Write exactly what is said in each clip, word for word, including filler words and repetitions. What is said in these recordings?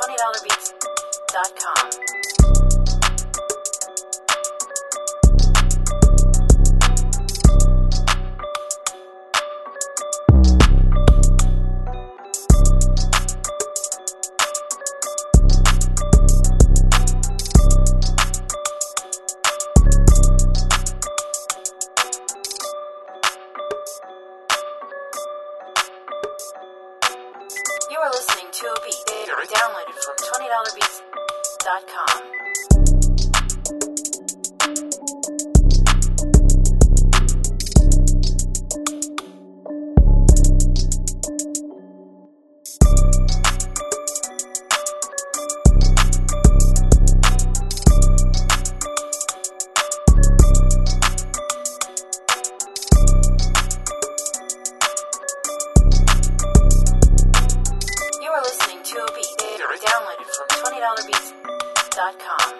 twenty dollar beats dot com. You are listening to a beat downloaded from twenty dollar beats dot com. You are listening to a beat downloaded from twenty dollar beats dot com.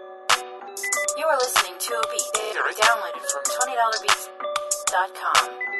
You are listening to a beat downloaded from twenty dollar beats dot com.